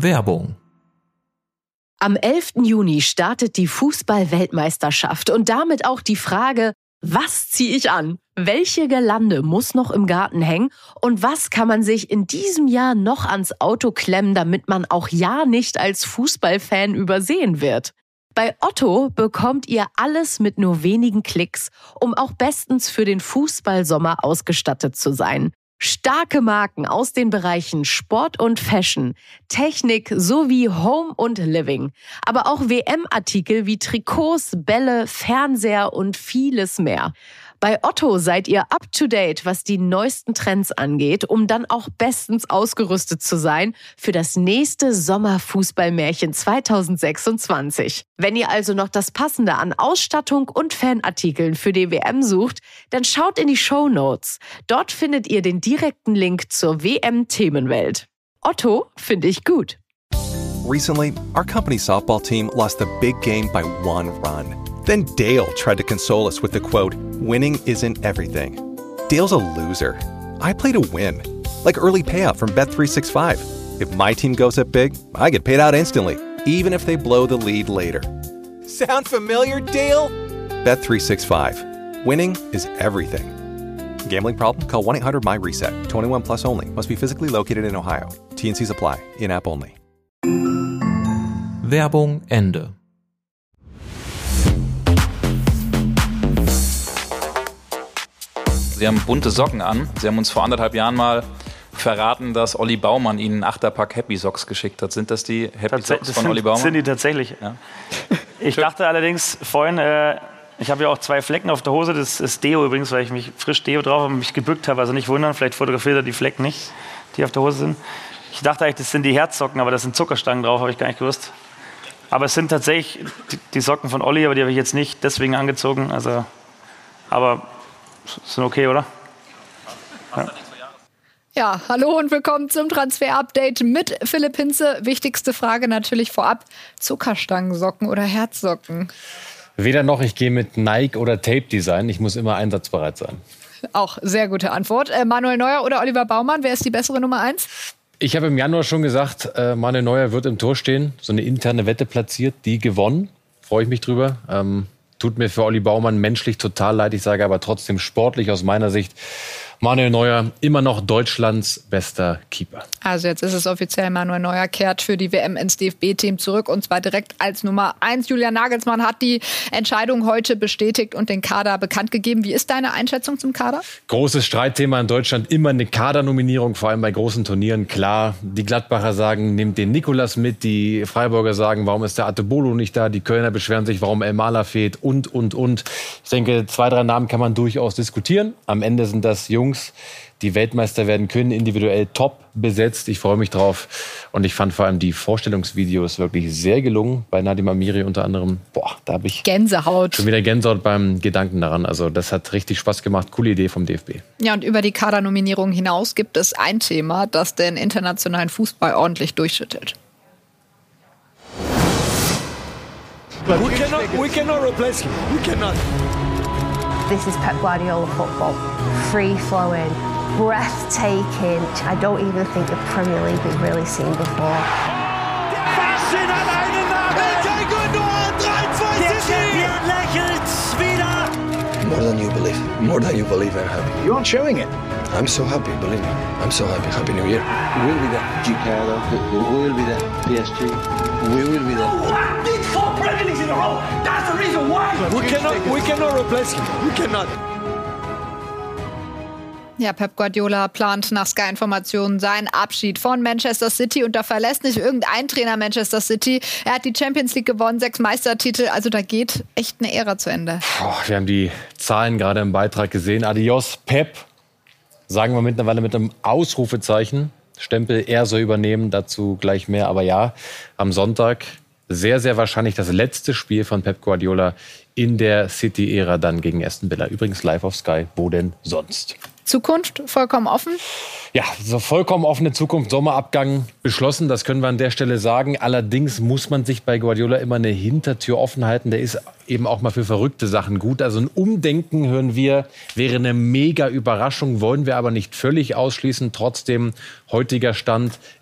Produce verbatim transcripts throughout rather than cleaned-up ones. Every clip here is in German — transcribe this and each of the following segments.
Werbung. Am elften Juni startet die Fußball-Weltmeisterschaft und damit auch die Frage, was ziehe ich an? Welche Girlande muss noch im Garten hängen? Und was kann man sich in diesem Jahr noch ans Auto klemmen, damit man auch ja nicht als Fußballfan übersehen wird? Bei Otto bekommt ihr alles mit nur wenigen Klicks, um auch bestens für den Fußballsommer ausgestattet zu sein. Starke Marken aus den Bereichen Sport und Fashion, Technik sowie Home und Living. Aber auch W M-Artikel wie Trikots, Bälle, Fernseher und vieles mehr. Bei Otto seid ihr up to date, was die neuesten Trends angeht, um dann auch bestens ausgerüstet zu sein für das nächste Sommerfußballmärchen zwanzig sechsundzwanzig. Wenn ihr also noch das Passende an Ausstattung und Fanartikeln für die W M sucht, dann schaut in die Shownotes. Dort findet ihr den direkten Link zur W M-Themenwelt. Otto finde ich gut. Recently, our company softball team lost the big game by one run. Then Dale tried to console us with the quote, "Winning isn't everything." Dale's a loser. I play to win. Like early payout from Bet three sixty-five. If my team goes up big, I get paid out instantly, even if they blow the lead later. Sound familiar, Dale? Bet three sixty-five. Winning is everything. Gambling problem? Call one eight hundred M Y reset. twenty-one plus only. Must be physically located in Ohio. T and C's apply. In-app only. Werbung Ende. Sie haben bunte Socken an. Sie haben uns vor anderthalb Jahren mal verraten, dass Olli Baumann Ihnen einen Achterpack Happy Socks geschickt hat. Sind das die Happy Tats- Socks von sind, Olli Baumann? Sind die tatsächlich. Ja. Ich dachte allerdings vorhin, äh, ich habe ja auch zwei Flecken auf der Hose. Das ist Deo übrigens, weil ich mich frisch Deo drauf habe und mich gebückt habe. Also nicht wundern, vielleicht fotografiert er die Flecken nicht, die auf der Hose sind. Ich dachte eigentlich, das sind die Herzsocken, aber da sind Zuckerstangen drauf, habe ich gar nicht gewusst. Aber es sind tatsächlich die, die Socken von Olli, aber die habe ich jetzt nicht deswegen angezogen. Also, aber sind okay, oder? Ja. Ja, hallo und willkommen zum Transfer-Update mit Philipp Hinze. Wichtigste Frage natürlich vorab, Zuckerstangensocken oder Herzsocken? Weder noch, ich gehe mit Nike oder Tape-Design. Ich muss immer einsatzbereit sein. Auch sehr gute Antwort. Äh, Manuel Neuer oder Oliver Baumann, wer ist die bessere Nummer eins? Ich habe im Januar schon gesagt, äh, Manuel Neuer wird im Tor stehen. So eine interne Wette platziert, die gewonnen. Freue ich mich drüber. Ähm, tut mir für Olli Baumann menschlich total leid. Ich sage aber trotzdem sportlich aus meiner Sicht, Manuel Neuer, immer noch Deutschlands bester Keeper. Also jetzt ist es offiziell, Manuel Neuer kehrt für die W M ins D F B-Team zurück und zwar direkt als Nummer eins. Julian Nagelsmann hat die Entscheidung heute bestätigt und den Kader bekannt gegeben. Wie ist deine Einschätzung zum Kader? Großes Streitthema in Deutschland, immer eine Kadernominierung, vor allem bei großen Turnieren. Klar, die Gladbacher sagen, nehmt den Nikolas mit, die Freiburger sagen, warum ist der Atebolo nicht da, die Kölner beschweren sich, warum El Mala fehlt und, und, und. Ich denke, zwei, drei Namen kann man durchaus diskutieren. Am Ende sind das Jungs, die Weltmeister werden können, individuell top besetzt. Ich freue mich drauf. Und ich fand vor allem die Vorstellungsvideos wirklich sehr gelungen. Bei Nadim Amiri unter anderem. Boah, da habe ich Gänsehaut. Schon wieder Gänsehaut beim Gedanken daran. Also das hat richtig Spaß gemacht. Coole Idee vom D F B. Ja, und über die Kadernominierung hinaus gibt es ein Thema, das den internationalen Fußball ordentlich durchschüttelt. We cannot, we cannot replace him. We cannot. This is Pep Guardiola football. Free-flowing, breathtaking. I don't even think the Premier League we've really seen before. Faszin alleine nach Ilkay Gündoğan, drei zwei Der Champion lächelt wieder. More than you believe. More than you believe, I'm happy. You aren't showing it. I'm so happy, believe me. I'm so happy. Happy New Year. We will be there. G K R, we will be there. P S G, we will be there. What? These four Premier Leagues in a row. That's the reason why. We cannot, we cannot replace him. We cannot. Ja, Pep Guardiola plant nach Sky-Informationen seinen Abschied von Manchester City und da verlässt nicht irgendein Trainer Manchester City. Er hat die Champions League gewonnen, sechs Meistertitel, also da geht echt eine Ära zu Ende. Oh, wir haben die Zahlen gerade im Beitrag gesehen. Adios, Pep. Sagen wir mittlerweile mit einem Ausrufezeichen. Stempel, er soll übernehmen, dazu gleich mehr. Aber ja, am Sonntag sehr, sehr wahrscheinlich das letzte Spiel von Pep Guardiola in der City-Ära dann gegen Aston Villa. Übrigens live auf Sky, wo denn sonst? Zukunft vollkommen offen? Ja, so vollkommen offene Zukunft, Sommerabgang beschlossen, das können wir an der Stelle sagen. Allerdings muss man sich bei Guardiola immer eine Hintertür offen halten. Der ist eben auch mal für verrückte Sachen gut. Also ein Umdenken, hören wir, wäre eine mega Überraschung, wollen wir aber nicht völlig ausschließen. Trotzdem, heutiger Stand,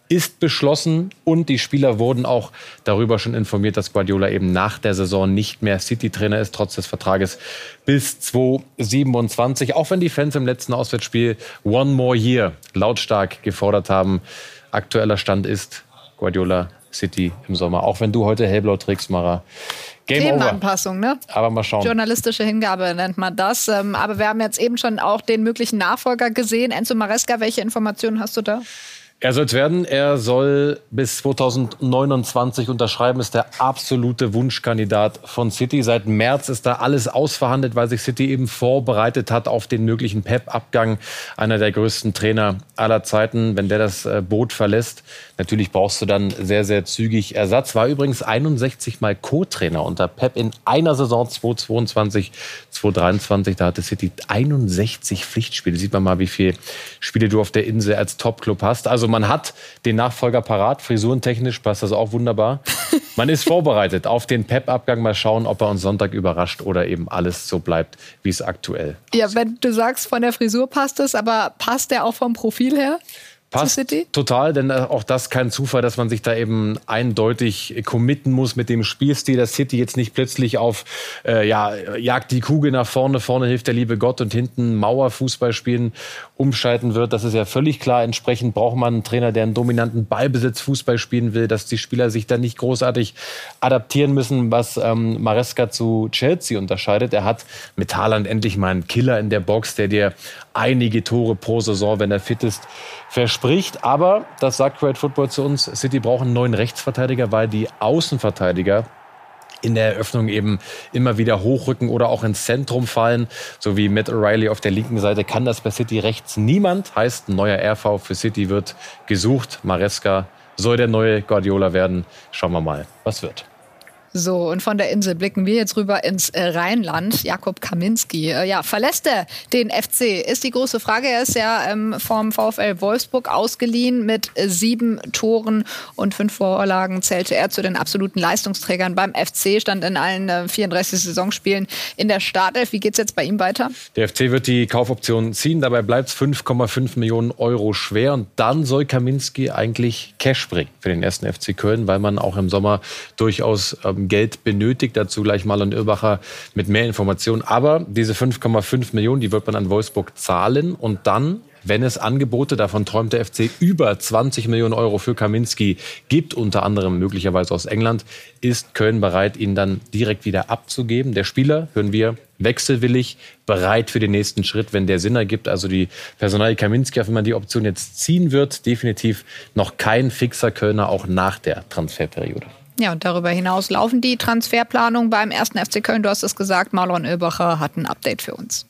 ist beschlossen und die Spieler wurden auch darüber schon informiert, dass Guardiola eben nach der Saison nicht mehr City-Trainer ist, trotz des Vertrages bis zwanzig siebenundzwanzig. Auch wenn die Fans im letzten Auswärtsspiel One More Year lautstark gefordert haben. Aktueller Stand ist Guardiola City im Sommer. Auch wenn du heute hellblau trägst, Mara. Game Themenanpassung, over. Ne? Aber mal schauen. Journalistische Hingabe nennt man das. Aber wir haben jetzt eben schon auch den möglichen Nachfolger gesehen. Enzo Maresca, welche Informationen hast du da? Er soll es werden. Er soll bis zweitausendneunundzwanzig unterschreiben. Ist der absolute Wunschkandidat von City. Seit März ist da alles ausverhandelt, weil sich City eben vorbereitet hat auf den möglichen Pep-Abgang. Einer der größten Trainer aller Zeiten. Wenn der das Boot verlässt, natürlich brauchst du dann sehr, sehr zügig Ersatz. War übrigens einundsechzig Mal Co-Trainer unter Pep in einer Saison zweitausendzweiundzwanzig, zweitausenddreiundzwanzig. Da hatte City einundsechzig Pflichtspiele. Sieht man mal, wie viele Spiele du auf der Insel als Top-Club hast. Also man hat den Nachfolger parat, frisurentechnisch passt das auch wunderbar. Man ist vorbereitet auf den Pep-Abgang. Mal schauen, ob er uns Sonntag überrascht oder eben alles so bleibt, wie es aktuell ist. Ja, wenn du sagst, von der Frisur passt es, aber passt der auch vom Profil her? Passt total, denn auch das kein Zufall, dass man sich da eben eindeutig committen muss mit dem Spielstil, dass City jetzt nicht plötzlich auf äh, ja, jagt die Kugel nach vorne, vorne hilft der liebe Gott und hinten Mauerfußball spielen umschalten wird. Das ist ja völlig klar. Entsprechend braucht man einen Trainer, der einen dominanten Ballbesitz Fußball spielen will, dass die Spieler sich da nicht großartig adaptieren müssen, was ähm, Maresca zu Chelsea unterscheidet. Er hat mit Haaland endlich mal einen Killer in der Box, der dir einige Tore pro Saison, wenn er fit ist, verspricht. Aber, das sagt Great Football zu uns, City braucht einen neuen Rechtsverteidiger, weil die Außenverteidiger in der Eröffnung eben immer wieder hochrücken oder auch ins Zentrum fallen. So wie Matt O'Reilly auf der linken Seite kann das bei City rechts niemand. Heißt, ein neuer R V für City wird gesucht. Maresca soll der neue Guardiola werden. Schauen wir mal, was wird. So, und von der Insel blicken wir jetzt rüber ins Rheinland. Jakub Kaminski, äh, ja, verlässt er den F C? Ist die große Frage. Er ist ja ähm, vom VfL Wolfsburg ausgeliehen. Mit äh, sieben Toren und fünf Vorlagen zählte er zu den absoluten Leistungsträgern beim F C. Stand in allen äh, vierunddreißig Saisonspielen in der Startelf. Wie geht's jetzt bei ihm weiter? Der F C wird die Kaufoption ziehen. Dabei bleibt es fünf Komma fünf Millionen Euro schwer. Und dann soll Kaminski eigentlich Cash bringen für den ersten F C Köln, weil man auch im Sommer durchaus ähm, Geld benötigt. Dazu gleich Marlon Irbacher mit mehr Informationen. Aber diese fünf Komma fünf Millionen, die wird man an Wolfsburg zahlen. Und dann, wenn es Angebote, davon träumt der F C, über zwanzig Millionen Euro für Kaminski gibt, unter anderem möglicherweise aus England, ist Köln bereit, ihn dann direkt wieder abzugeben. Der Spieler, hören wir, wechselwillig, bereit für den nächsten Schritt, wenn der Sinn ergibt. Also die Personalie Kaminski, wenn man die Option jetzt ziehen wird, definitiv noch kein fixer Kölner, auch nach der Transferperiode. Ja, und darüber hinaus laufen die Transferplanungen beim ersten F C Köln. Du hast es gesagt, Marlon Irbacher hat ein Update für uns.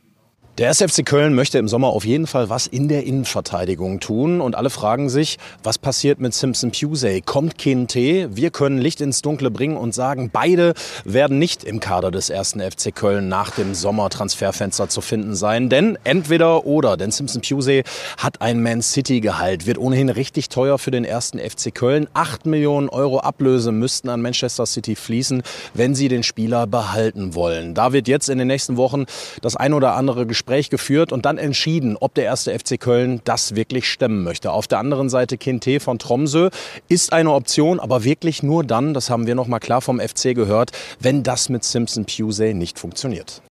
Der erste F C Köln möchte im Sommer auf jeden Fall was in der Innenverteidigung tun. Und alle fragen sich, was passiert mit Simpson Pusey? Kommt Kinte? Wir können Licht ins Dunkle bringen und sagen, beide werden nicht im Kader des ersten F C Köln nach dem Sommertransferfenster zu finden sein. Denn entweder oder, denn Simpson Pusey hat ein Man-City-Gehalt, wird ohnehin richtig teuer für den ersten F C Köln. Acht Millionen Euro Ablöse müssten an Manchester City fließen, wenn sie den Spieler behalten wollen. Da wird jetzt in den nächsten Wochen das ein oder andere Gespräch Gespräch geführt und dann entschieden, ob der erste F C Köln das wirklich stemmen möchte. Auf der anderen Seite Kinte von Tromsø ist eine Option, aber wirklich nur dann, das haben wir noch mal klar vom F C gehört, wenn das mit Simpson Pusey nicht funktioniert.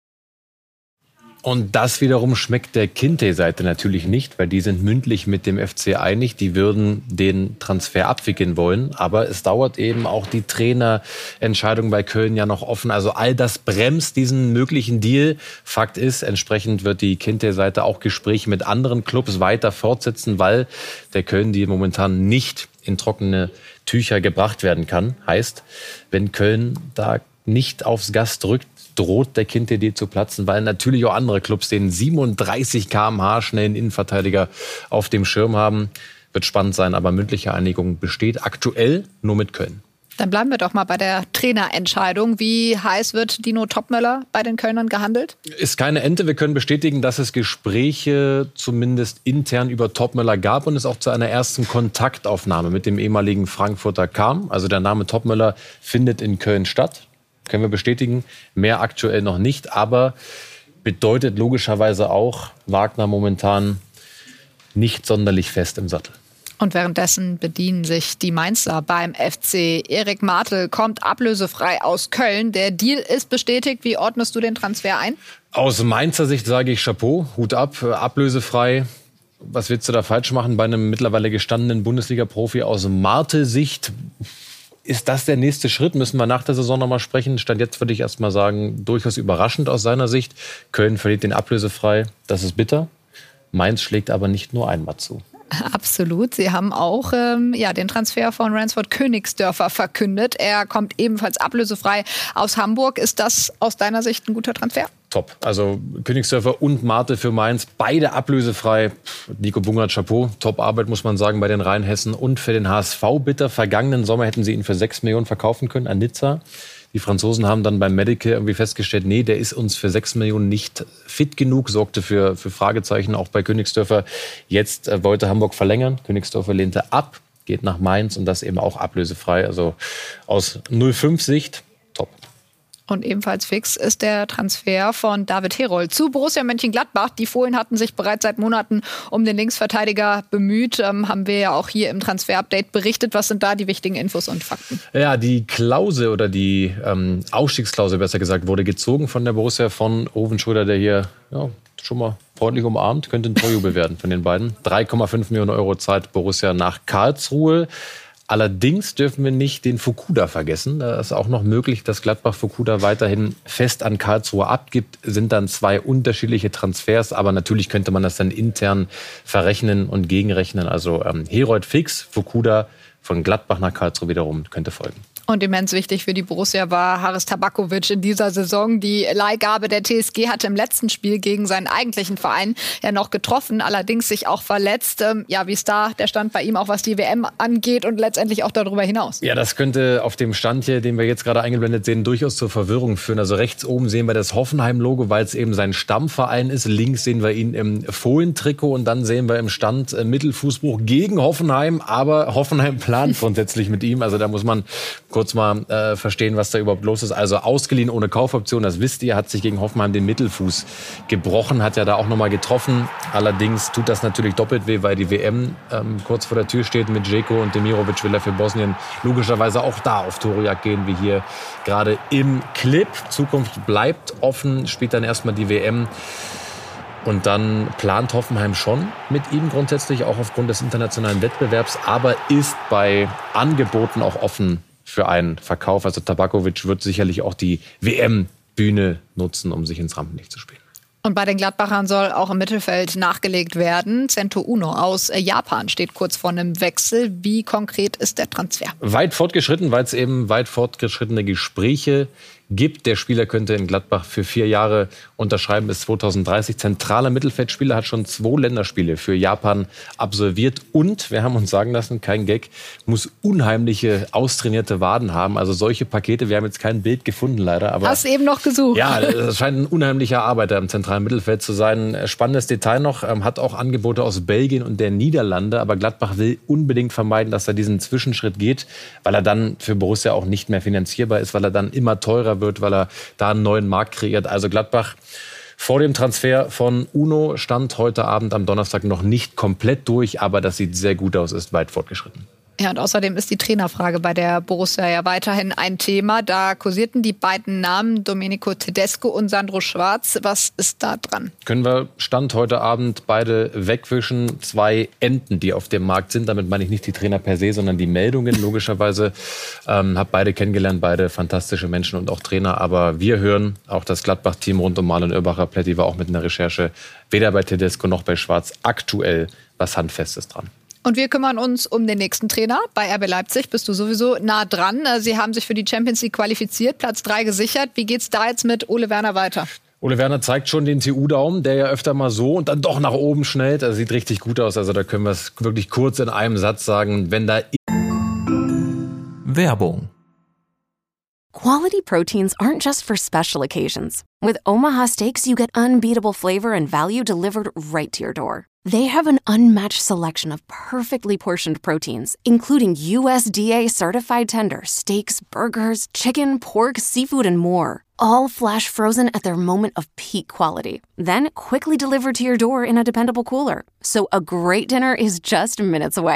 Und das wiederum schmeckt der Kinte-Seite natürlich nicht, weil die sind mündlich mit dem F C einig. Die würden den Transfer abwickeln wollen. Aber es dauert eben auch die Trainerentscheidung bei Köln ja noch offen. Also all das bremst diesen möglichen Deal. Fakt ist, entsprechend wird die Kinte-Seite auch Gespräche mit anderen Clubs weiter fortsetzen, weil der Köln-Deal momentan nicht in trockene Tücher gebracht werden kann. Heißt, wenn Köln da nicht aufs Gas drückt, droht der Kinte-Deal zu platzen, weil natürlich auch andere Clubs den siebenunddreißig Kilometer pro Stunde schnellen Innenverteidiger auf dem Schirm haben. Wird spannend sein, aber mündliche Einigung besteht aktuell nur mit Köln. Dann bleiben wir doch mal bei der Trainerentscheidung. Wie heiß wird Dino Topmöller bei den Kölnern gehandelt? Ist keine Ente. Wir können bestätigen, dass es Gespräche zumindest intern über Topmöller gab und es auch zu einer ersten Kontaktaufnahme mit dem ehemaligen Frankfurter kam. Also der Name Topmöller findet in Köln statt. Können wir bestätigen. Mehr aktuell noch nicht, aber bedeutet logischerweise auch Wagner momentan nicht sonderlich fest im Sattel. Und währenddessen bedienen sich die Mainzer beim F C. Erik Martel kommt ablösefrei aus Köln. Der Deal ist bestätigt. Wie ordnest du den Transfer ein? Aus Mainzer Sicht sage ich Chapeau, Hut ab, ablösefrei. Was willst du da falsch machen bei einem mittlerweile gestandenen Bundesliga-Profi? Aus Martel-Sicht ist das der nächste Schritt? Müssen wir nach der Saison noch mal sprechen. Stand jetzt würde ich erst mal sagen, durchaus überraschend aus seiner Sicht. Köln verliert den ablösefrei. Das ist bitter. Mainz schlägt aber nicht nur einmal zu. Absolut. Sie haben auch ähm, ja, den Transfer von Ransford Königsdörfer verkündet. Er kommt ebenfalls ablösefrei aus Hamburg. Ist das aus deiner Sicht ein guter Transfer? Top. Also Königsdörfer und Martel für Mainz, beide ablösefrei. Nico Bungert, Chapeau. Top-Arbeit, muss man sagen, bei den Rheinhessen. Und für den H S V bitter. Vergangenen Sommer hätten sie ihn für sechs Millionen verkaufen können an Nizza. Die Franzosen haben dann beim Medical irgendwie festgestellt, nee, der ist uns für sechs Millionen nicht fit genug, sorgte für, für Fragezeichen auch bei Königsdörfer. Jetzt äh, wollte Hamburg verlängern. Königsdörfer lehnte ab, geht nach Mainz und das eben auch ablösefrei. Also aus null fünf Sicht top. Und ebenfalls fix ist der Transfer von David Herold zu Borussia Mönchengladbach. Die Fohlen hatten sich bereits seit Monaten um den Linksverteidiger bemüht. Ähm, haben wir ja auch hier im Transfer-Update berichtet. Was sind da die wichtigen Infos und Fakten? Ja, die Klausel oder die ähm, Ausstiegsklausel, besser gesagt, wurde gezogen von der Borussia, von Owen Schröder, der hier ja, schon mal freundlich umarmt. Könnte ein Torjubel werden von den beiden. drei Komma fünf Millionen Euro zahlt Borussia nach Karlsruhe. Allerdings dürfen wir nicht den Fukuda vergessen. Da ist auch noch möglich, dass Gladbach Fukuda weiterhin fest an Karlsruhe abgibt. Sind dann zwei unterschiedliche Transfers, aber natürlich könnte man das dann intern verrechnen und gegenrechnen. Also ähm, Herold fix, Fukuda von Gladbach nach Karlsruhe wiederum könnte folgen. Und immens wichtig für die Borussia war Haris Tabakovic in dieser Saison. Die Leihgabe der T S G hatte im letzten Spiel gegen seinen eigentlichen Verein ja noch getroffen, allerdings sich auch verletzt. Ja, wie ist da der Stand bei ihm, auch was die W M angeht und letztendlich auch darüber hinaus? Ja, das könnte auf dem Stand hier, den wir jetzt gerade eingeblendet sehen, durchaus zur Verwirrung führen. Also rechts oben sehen wir das Hoffenheim-Logo, weil es eben sein Stammverein ist. Links sehen wir ihn im Fohlen-Trikot und dann sehen wir im Stand äh, Mittelfußbruch gegen Hoffenheim. Aber Hoffenheim plant grundsätzlich mit ihm. Also da muss man kurz mal äh, verstehen, was da überhaupt los ist. Also ausgeliehen ohne Kaufoption, das wisst ihr, hat sich gegen Hoffenheim den Mittelfuß gebrochen, hat ja da auch nochmal getroffen. Allerdings tut das natürlich doppelt weh, weil die W M ähm, kurz vor der Tür steht mit Džeko und Demirovic will er für Bosnien logischerweise auch da auf Torejagd gehen, wie hier gerade im Clip. Zukunft bleibt offen, spielt dann erstmal die W M. Und dann plant Hoffenheim schon mit ihm grundsätzlich, auch aufgrund des internationalen Wettbewerbs, aber ist bei Angeboten auch offen für einen Verkauf. Also Tabakovic wird sicherlich auch die W M-Bühne nutzen, um sich ins Rampenlicht zu spielen. Und bei den Gladbachern soll auch im Mittelfeld nachgelegt werden. Sento Uno aus Japan steht kurz vor einem Wechsel. Wie konkret ist der Transfer? Weit fortgeschritten, weil es eben weit fortgeschrittene Gespräche gibt. Der Spieler könnte in Gladbach für vier Jahre unterschreiben bis zwanzig dreißig. Zentraler Mittelfeldspieler, hat schon zwei Länderspiele für Japan absolviert. Und, wir haben uns sagen lassen, kein Gag, muss unheimliche, austrainierte Waden haben. Also solche Pakete, wir haben jetzt kein Bild gefunden leider. Aber hast eben noch gesucht. Ja, das scheint ein unheimlicher Arbeiter im zentralen Mittelfeld zu sein. Spannendes Detail noch, hat auch Angebote aus Belgien und der Niederlande. Aber Gladbach will unbedingt vermeiden, dass er diesen Zwischenschritt geht, weil er dann für Borussia auch nicht mehr finanzierbar ist, weil er dann immer teurer wird, weil er da einen neuen Markt kreiert. Also Gladbach vor dem Transfer von Uno stand heute Abend am Donnerstag noch nicht komplett durch, aber das sieht sehr gut aus, ist weit fortgeschritten. Ja, und außerdem ist die Trainerfrage bei der Borussia ja weiterhin ein Thema. Da kursierten die beiden Namen Domenico Tedesco und Sandro Schwarz. Was ist da dran? Können wir Stand heute Abend beide wegwischen. Zwei Enten, die auf dem Markt sind. Damit meine ich nicht die Trainer per se, sondern die Meldungen. Logischerweise ähm, habe beide kennengelernt, beide fantastische Menschen und auch Trainer. Aber wir hören auch das Gladbach-Team rund um Marlon Irbacher. Plätti war auch mit in der Recherche. Weder bei Tedesco noch bei Schwarz aktuell was Handfestes dran. Und wir kümmern uns um den nächsten Trainer. Bei R B Leipzig bist du sowieso nah dran. Sie haben sich für die Champions League qualifiziert, Platz drei gesichert. Wie geht's da jetzt mit Ole Werner weiter? Ole Werner zeigt schon den T U-Daumen, der ja öfter mal so und dann doch nach oben schnellt. Also sieht richtig gut aus. Also da können wir es wirklich kurz in einem Satz sagen. Wenn da Werbung. Quality proteins aren't just for special occasions. With Omaha Steaks, you get unbeatable flavor and value delivered right to your door. They have an unmatched selection of perfectly portioned proteins, including U S D A-certified tender steaks, burgers, chicken, pork, seafood, and more. All flash frozen at their moment of peak quality. Then quickly delivered to your door in a dependable cooler. So a great dinner is just minutes away.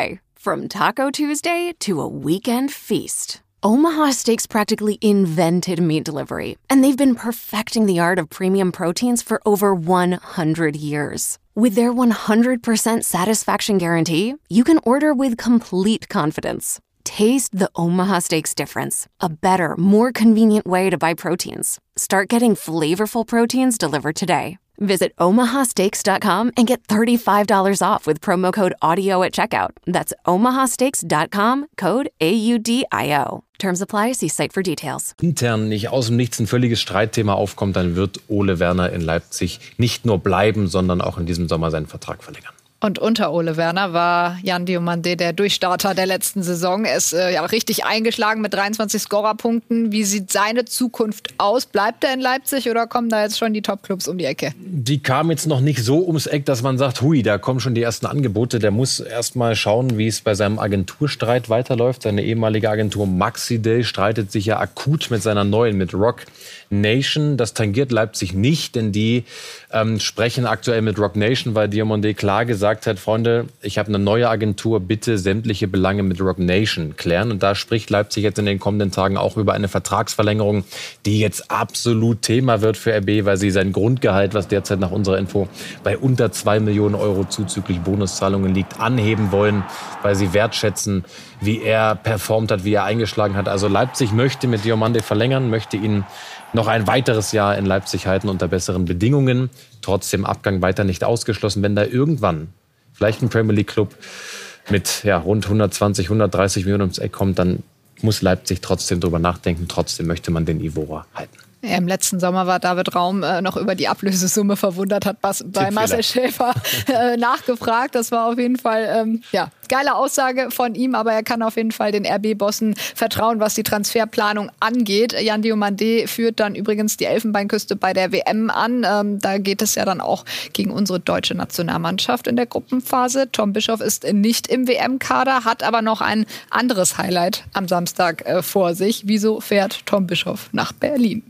From Taco Tuesday to a weekend feast, Omaha Steaks practically invented meat delivery, and they've been perfecting the art of premium proteins for over one hundred years. With their one hundred percent satisfaction guarantee, you can order with complete confidence. Taste the Omaha Steaks difference, a better, more convenient way to buy proteins. Start getting flavorful proteins delivered today. Visit omaha steaks dot com and get thirty-five dollars off with promo code AUDIO at checkout. That's omaha steaks dot com, code A U D I O. Terms apply, see site for details. Intern nicht aus dem Nichts ein völliges Streitthema aufkommt, dann wird Ole Werner in Leipzig nicht nur bleiben, sondern auch in diesem Sommer seinen Vertrag verlängern. Und unter Ole Werner war Yan Diomande der Durchstarter der letzten Saison. Er ist äh, ja richtig eingeschlagen mit dreiundzwanzig Scorerpunkten. Wie sieht seine Zukunft aus? Bleibt er in Leipzig oder kommen da jetzt schon die Topclubs um die Ecke? Die kamen jetzt noch nicht so ums Eck, dass man sagt, hui, da kommen schon die ersten Angebote. Der muss erst mal schauen, wie es bei seinem Agenturstreit weiterläuft. Seine ehemalige Agentur Maxi Day streitet sich ja akut mit seiner neuen, mit Rock Nation. Das tangiert Leipzig nicht, denn die ähm, sprechen aktuell mit Rock Nation, weil Diomande klar gesagt hat, Freunde, ich habe eine neue Agentur, bitte sämtliche Belange mit Rock Nation klären. Und da spricht Leipzig jetzt in den kommenden Tagen auch über eine Vertragsverlängerung, die jetzt absolut Thema wird für R B, weil sie sein Grundgehalt, was derzeit nach unserer Info bei unter zwei Millionen Euro zuzüglich Bonuszahlungen liegt, anheben wollen, weil sie wertschätzen, wie er performt hat, wie er eingeschlagen hat. Also Leipzig möchte mit Diomande verlängern, möchte ihn noch ein weiteres Jahr in Leipzig halten unter besseren Bedingungen. Trotzdem Abgang weiter nicht ausgeschlossen. Wenn da irgendwann vielleicht ein Premier League Club mit ja, rund hundertzwanzig, hundertdreißig Millionen ums Eck kommt, dann muss Leipzig trotzdem drüber nachdenken. Trotzdem möchte man den Ivora halten. Ja, im letzten Sommer war David Raum äh, noch über die Ablösesumme verwundert, hat Bas- bei Marcel Schäfer äh, nachgefragt. Das war auf jeden Fall ähm, ja, geile Aussage von ihm, aber er kann auf jeden Fall den R B-Bossen vertrauen, was die Transferplanung angeht. Yan Diomande führt dann übrigens die Elfenbeinküste bei der W M an. Ähm, da geht es ja dann auch gegen unsere deutsche Nationalmannschaft in der Gruppenphase. Tom Bischoff ist nicht im W M-Kader, hat aber noch ein anderes Highlight am Samstag äh, vor sich. Wieso fährt Tom Bischoff nach Berlin?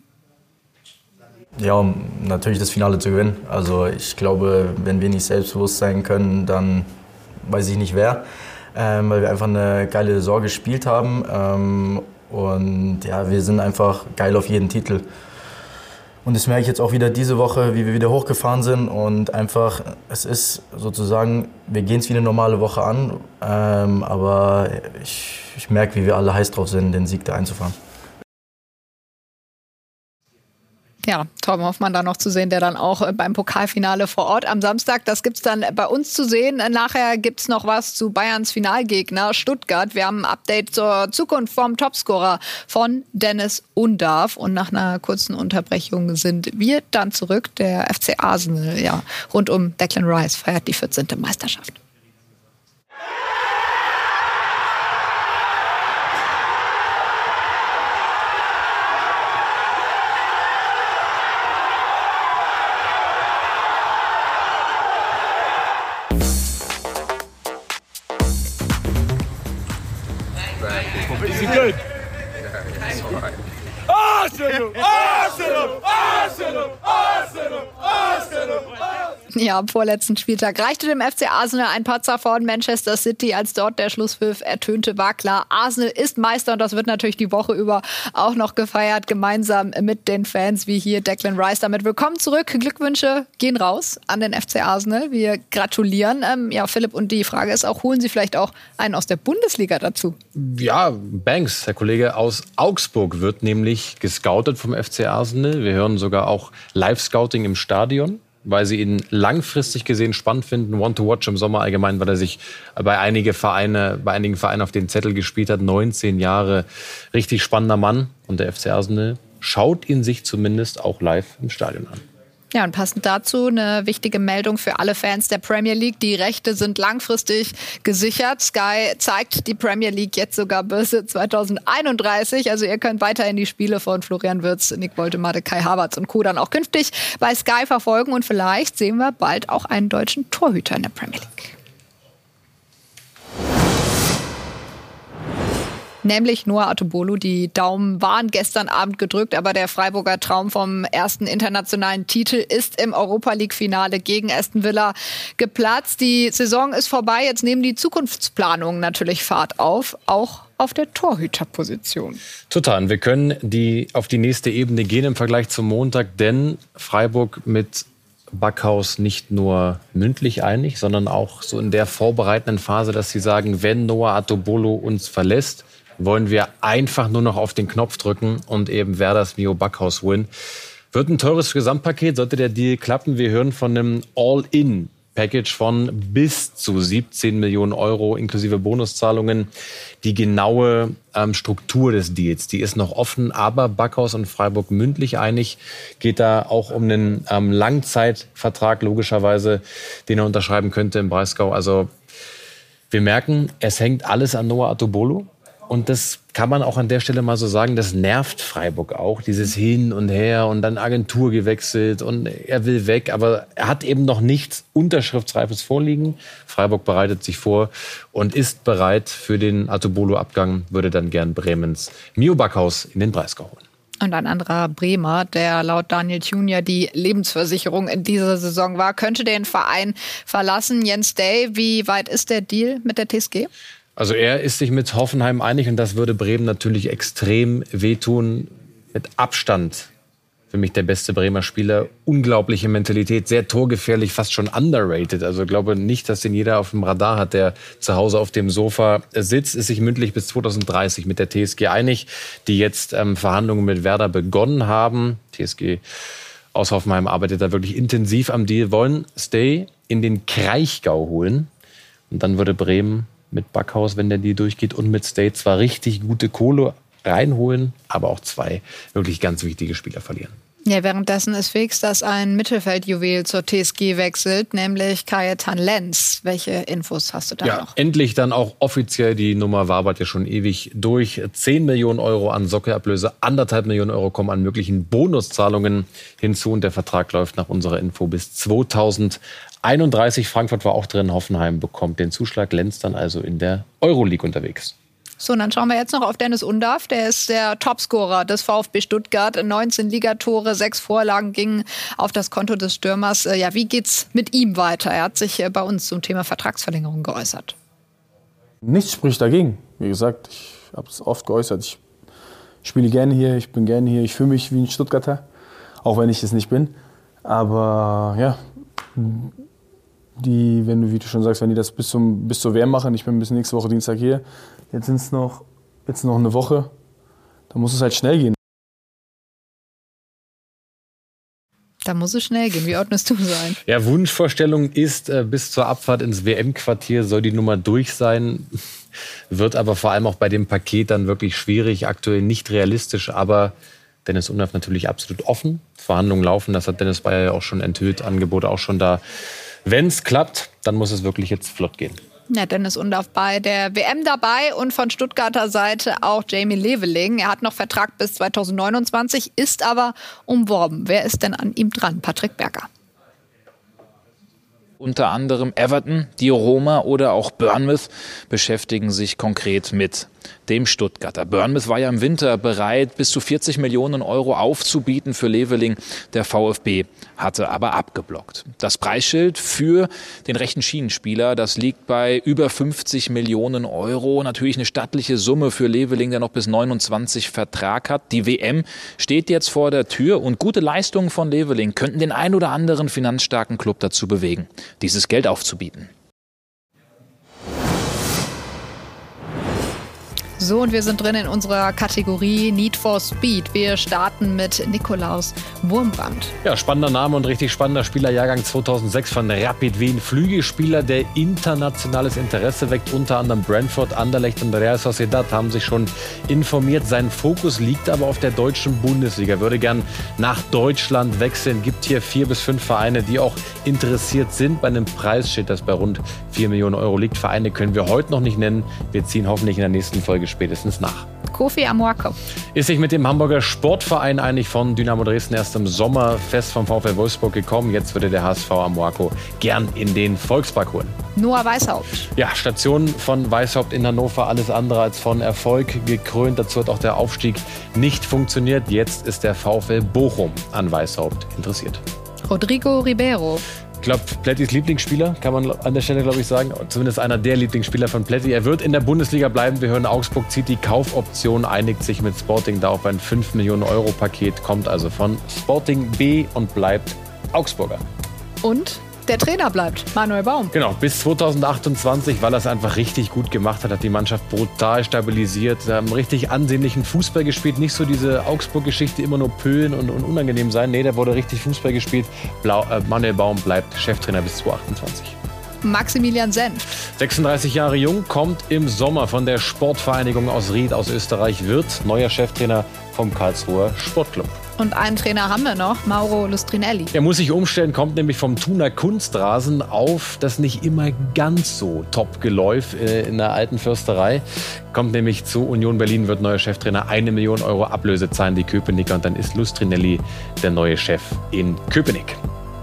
Ja, um natürlich das Finale zu gewinnen. Also ich glaube, wenn wir nicht selbstbewusst sein können, dann weiß ich nicht wer. Ähm, weil wir einfach eine geile Saison gespielt haben. Ähm, und ja, wir sind einfach geil auf jeden Titel. Und das merke ich jetzt auch wieder diese Woche, wie wir wieder hochgefahren sind. Und einfach, es ist sozusagen, wir gehen es wie eine normale Woche an. Ähm, aber ich, ich merke, wie wir alle heiß drauf sind, den Sieg da einzufahren. Ja, Torben Hoffmann da noch zu sehen, der dann auch beim Pokalfinale vor Ort am Samstag, das gibt's dann bei uns zu sehen. Nachher gibt's noch was zu Bayerns Finalgegner Stuttgart. Wir haben ein Update zur Zukunft vom Topscorer von Dennis Undav. Und nach einer kurzen Unterbrechung sind wir dann zurück. Der F C Arsenal, ja, rund um Declan Rice feiert die vierzehnte Meisterschaft. Good. It's all right. Arsenal! Arsenal! Arsenal! Arsenal! Arsenal! Ja, am vorletzten Spieltag reichte dem F C Arsenal ein Patzer von Manchester City. Als dort der Schlusspfiff ertönte, war klar, Arsenal ist Meister und das wird natürlich die Woche über auch noch gefeiert, gemeinsam mit den Fans wie hier Declan Rice. Damit willkommen zurück. Glückwünsche gehen raus an den F C Arsenal. Wir gratulieren. Ähm, ja, Philipp, und die Frage ist auch, holen Sie vielleicht auch einen aus der Bundesliga dazu? Ja, Banks, der Kollege aus Augsburg, wird nämlich gescoutet vom F C Arsenal. Wir hören sogar auch Live-Scouting im Stadion, weil sie ihn langfristig gesehen spannend finden. One to watch im Sommer allgemein, weil er sich bei, einige Vereine, bei einigen Vereinen auf den Zettel gespielt hat. neunzehn Jahre, richtig spannender Mann. Und der F C Arsenal schaut ihn sich zumindest auch live im Stadion an. Ja, und passend dazu eine wichtige Meldung für alle Fans der Premier League. Die Rechte sind langfristig gesichert. Sky zeigt die Premier League jetzt sogar bis zweitausendeinunddreißig. Also ihr könnt weiterhin die Spiele von Florian Wirtz, Nick Woltemade, Kai Havertz und Co. dann auch künftig bei Sky verfolgen. Und vielleicht sehen wir bald auch einen deutschen Torhüter in der Premier League. Nämlich Noah Atubolo. Die Daumen waren gestern Abend gedrückt, aber der Freiburger Traum vom ersten internationalen Titel ist im Europa-League-Finale gegen Aston Villa geplatzt. Die Saison ist vorbei, jetzt nehmen die Zukunftsplanungen natürlich Fahrt auf, auch auf der Torhüterposition. Total. Wir können die, auf die nächste Ebene gehen im Vergleich zum Montag, denn Freiburg mit Backhaus nicht nur mündlich einig, sondern auch so in der vorbereitenden Phase, dass sie sagen, wenn Noah Atubolo uns verlässt, wollen wir einfach nur noch auf den Knopf drücken und eben Werders Mio Backhaus holen. Wird ein teures Gesamtpaket, sollte der Deal klappen. Wir hören von einem All-In-Package von bis zu siebzehn Millionen Euro inklusive Bonuszahlungen. Die genaue ähm, Struktur des Deals, die ist noch offen, aber Backhaus und Freiburg mündlich einig. Geht da auch um einen ähm, Langzeitvertrag logischerweise, den er unterschreiben könnte im Breisgau. Also wir merken, es hängt alles an Noah Atubolo. Und das kann man auch an der Stelle mal so sagen, das nervt Freiburg auch, dieses Hin und Her und dann Agentur gewechselt und er will weg, aber er hat eben noch nichts Unterschriftsreifes vorliegen. Freiburg bereitet sich vor und ist bereit für den Atubolo-Abgang, würde dann gern Bremens Mio Backhaus in den Breisgau holen. Und ein anderer Bremer, der laut Daniel Thune ja die Lebensversicherung in dieser Saison war, könnte den Verein verlassen. Jens Day, wie weit ist der Deal mit der T S G? Also er ist sich mit Hoffenheim einig und das würde Bremen natürlich extrem wehtun. Mit Abstand für mich der beste Bremer Spieler. Unglaubliche Mentalität, sehr torgefährlich, fast schon underrated. Also ich glaube nicht, dass den jeder auf dem Radar hat, der zu Hause auf dem Sofa sitzt. Ist sich mündlich bis zwanzig dreißig mit der T S G einig, die jetzt ähm, Verhandlungen mit Werder begonnen haben. T S G aus Hoffenheim arbeitet da wirklich intensiv am Deal. Wollen Stay in den Kraichgau holen und dann würde Bremen mit Backhaus, wenn der Deal durchgeht, und mit Stay zwar richtig gute Kohle reinholen, aber auch zwei wirklich ganz wichtige Spieler verlieren. Ja, währenddessen ist fix, dass ein Mittelfeldjuwel zur T S G wechselt, nämlich Kajetan Lenz. Welche Infos hast du da ja, noch? Endlich dann auch offiziell, die Nummer wabert ja schon ewig durch. zehn Millionen Euro an Sockelablöse, anderthalb Millionen Euro kommen an möglichen Bonuszahlungen hinzu und der Vertrag läuft nach unserer Info bis zweitausendeinunddreißig. Frankfurt war auch drin, Hoffenheim bekommt den Zuschlag, Lenz dann also in der Euroleague unterwegs. So, und dann schauen wir jetzt noch auf Dennis Undaff. Der ist der Topscorer des VfB Stuttgart. neunzehn Ligatore, sechs Vorlagen gingen auf das Konto des Stürmers. Ja, wie geht's mit ihm weiter? Er hat sich bei uns zum Thema Vertragsverlängerung geäußert. Nichts spricht dagegen. Wie gesagt, ich habe es oft geäußert. Ich spiele gerne hier, ich bin gerne hier. Ich fühle mich wie ein Stuttgarter, auch wenn ich es nicht bin. Aber ja, die, wenn du, wie du schon sagst, wenn die das bis zum bis zur W M machen, ich bin bis nächste Woche Dienstag hier. Jetzt sind es noch, jetzt noch eine Woche, da muss es halt schnell gehen. Da muss es schnell gehen. Wie ordnest du es ein? Ja, Wunschvorstellung ist, äh, bis zur Abfahrt ins W M-Quartier soll die Nummer durch sein. Wird aber vor allem auch bei dem Paket dann wirklich schwierig, aktuell nicht realistisch. Aber Dennis Undaff natürlich absolut offen. Verhandlungen laufen, das hat Dennis Bayer ja auch schon enthüllt, Angebote auch schon da. Wenn es klappt, dann muss es wirklich jetzt flott gehen. Ja, Dennis Undaff bei der W M dabei und von Stuttgarter Seite auch Jamie Leveling. Er hat noch Vertrag bis zweitausendneunundzwanzig, ist aber umworben. Wer ist denn an ihm dran? Patrick Berger. Unter anderem Everton, die Roma oder auch Bournemouth beschäftigen sich konkret mit dem Stuttgarter. Bournemouth war ja im Winter bereit, bis zu vierzig Millionen Euro aufzubieten für Leveling. Der VfB hatte aber abgeblockt. Das Preisschild für den rechten Schienenspieler, das liegt bei über fünfzig Millionen Euro. Natürlich eine stattliche Summe für Leveling, der noch bis neunundzwanzig Vertrag hat. Die W M steht jetzt vor der Tür und gute Leistungen von Leveling könnten den ein oder anderen finanzstarken Club dazu bewegen, dieses Geld aufzubieten. So, und wir sind drin in unserer Kategorie Need for Speed. Wir starten mit Nikolaus Wurmbrand. Ja, spannender Name und richtig spannender Spieler, Jahrgang zweitausendsechs von Rapid Wien. Flügelspieler, der internationales Interesse weckt. Unter anderem Brentford, Anderlecht und Real Sociedad haben sich schon informiert. Sein Fokus liegt aber auf der deutschen Bundesliga. Würde gern nach Deutschland wechseln. Gibt hier vier bis fünf Vereine, die auch interessiert sind. Bei einem Preisschild, das bei rund vier Millionen Euro liegt. Vereine können wir heute noch nicht nennen. Wir ziehen hoffentlich in der nächsten Folge spätestens nach. Kofi Amoako ist sich mit dem Hamburger Sportverein einig. Von Dynamo Dresden erst im Sommer fest vom VfL Wolfsburg gekommen. Jetzt würde der H S V Amoako gern in den Volkspark holen. Noah Weishaupt. Ja, Station von Weishaupt in Hannover, alles andere als von Erfolg gekrönt. Dazu hat auch der Aufstieg nicht funktioniert. Jetzt ist der VfL Bochum an Weishaupt interessiert. Rodrigo Ribeiro. Ich glaube, Plättis Lieblingsspieler, kann man an der Stelle, glaube ich, sagen. Zumindest einer der Lieblingsspieler von Plätti. Er wird in der Bundesliga bleiben. Wir hören, Augsburg zieht die Kaufoption, einigt sich mit Sporting da auf ein fünf Millionen Euro Paket, kommt also von Sporting B und bleibt Augsburger. Und der Trainer bleibt, Manuel Baum. Genau, bis zweitausendachtundzwanzig, weil er es einfach richtig gut gemacht hat, hat die Mannschaft brutal stabilisiert, sie haben richtig ansehnlichen Fußball gespielt, nicht so diese Augsburg-Geschichte, immer nur pölen und, und unangenehm sein. Nee, da wurde richtig Fußball gespielt. Blau, äh, Manuel Baum bleibt Cheftrainer bis zweitausendachtundzwanzig. Maximilian Senft. sechsunddreißig Jahre jung, kommt im Sommer von der Sportvereinigung aus Ried aus Österreich, wird neuer Cheftrainer vom Karlsruher Sportclub. Und einen Trainer haben wir noch, Mauro Lustrinelli. Er muss sich umstellen, kommt nämlich vom Thuner Kunstrasen auf das nicht immer ganz so Top-Geläuf in der alten Försterei. Kommt nämlich zu Union Berlin, wird neuer Cheftrainer, eine Million Euro Ablöse zahlen die Köpenicker und dann ist Lustrinelli der neue Chef in Köpenick.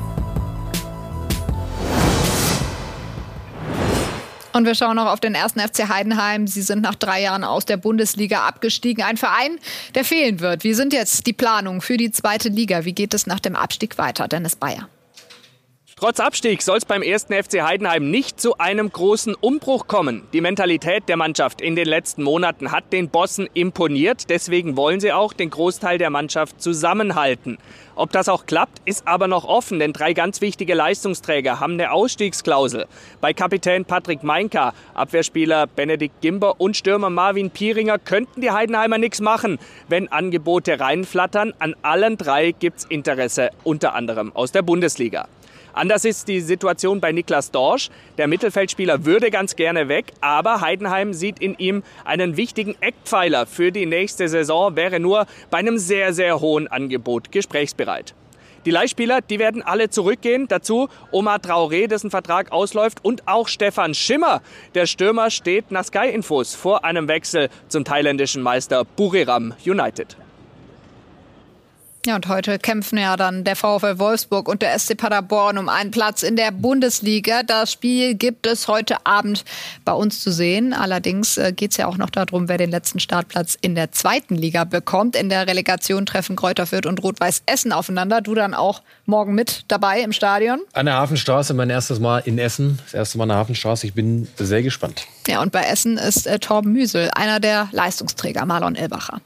Und wir schauen noch auf den ersten F C Heidenheim. Sie sind nach drei Jahren aus der Bundesliga abgestiegen. Ein Verein, der fehlen wird. Wie sind jetzt die Planungen für die zweite Liga? Wie geht es nach dem Abstieg weiter? Dennis Bayer. Trotz Abstieg soll es beim ersten F C Heidenheim nicht zu einem großen Umbruch kommen. Die Mentalität der Mannschaft in den letzten Monaten hat den Bossen imponiert. Deswegen wollen sie auch den Großteil der Mannschaft zusammenhalten. Ob das auch klappt, ist aber noch offen, denn drei ganz wichtige Leistungsträger haben eine Ausstiegsklausel. Bei Kapitän Patrick Meinka, Abwehrspieler Benedikt Gimber und Stürmer Marvin Pieringer könnten die Heidenheimer nichts machen, wenn Angebote reinflattern. An allen drei gibt's Interesse, unter anderem aus der Bundesliga. Anders ist die Situation bei Niklas Dorsch. Der Mittelfeldspieler würde ganz gerne weg, aber Heidenheim sieht in ihm einen wichtigen Eckpfeiler für die nächste Saison, wäre nur bei einem sehr, sehr hohen Angebot gesprächsbereit. Die Leihspieler, die werden alle zurückgehen. Dazu Omar Traoré, dessen Vertrag ausläuft, und auch Stefan Schimmer. Der Stürmer steht nach Sky Infos vor einem Wechsel zum thailändischen Meister Buriram United. Ja, und heute kämpfen ja dann der VfL Wolfsburg und der S C Paderborn um einen Platz in der Bundesliga. Das Spiel gibt es heute Abend bei uns zu sehen. Allerdings äh, geht es ja auch noch darum, wer den letzten Startplatz in der zweiten Liga bekommt. In der Relegation treffen Greuther Fürth und Rot-Weiß Essen aufeinander. Du dann auch morgen mit dabei im Stadion? An der Hafenstraße, mein erstes Mal in Essen. Das erste Mal an der Hafenstraße. Ich bin sehr gespannt. Ja, und bei Essen ist äh, Torben Müsel, einer der Leistungsträger, Marlon Illbacher.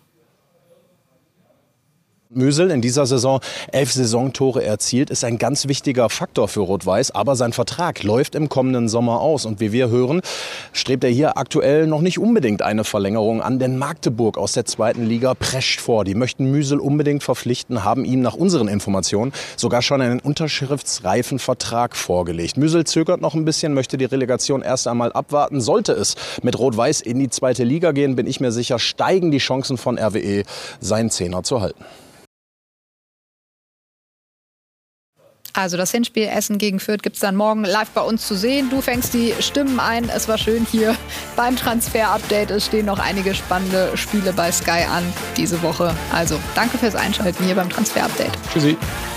Müsel in dieser Saison elf Saisontore erzielt, ist ein ganz wichtiger Faktor für Rot-Weiß. Aber sein Vertrag läuft im kommenden Sommer aus. Und wie wir hören, strebt er hier aktuell noch nicht unbedingt eine Verlängerung an. Denn Magdeburg aus der zweiten Liga prescht vor. Die möchten Müsel unbedingt verpflichten, haben ihm nach unseren Informationen sogar schon einen unterschriftsreifen Vertrag vorgelegt. Müsel zögert noch ein bisschen, möchte die Relegation erst einmal abwarten. Sollte es mit Rot-Weiß in die zweite Liga gehen, bin ich mir sicher, steigen die Chancen von R W E, seinen Zehner zu halten. Also das Hinspiel Essen gegen Fürth gibt es dann morgen live bei uns zu sehen. Du fängst die Stimmen ein. Es war schön hier beim Transfer-Update. Es stehen noch einige spannende Spiele bei Sky an diese Woche. Also danke fürs Einschalten hier beim Transfer-Update. Tschüssi.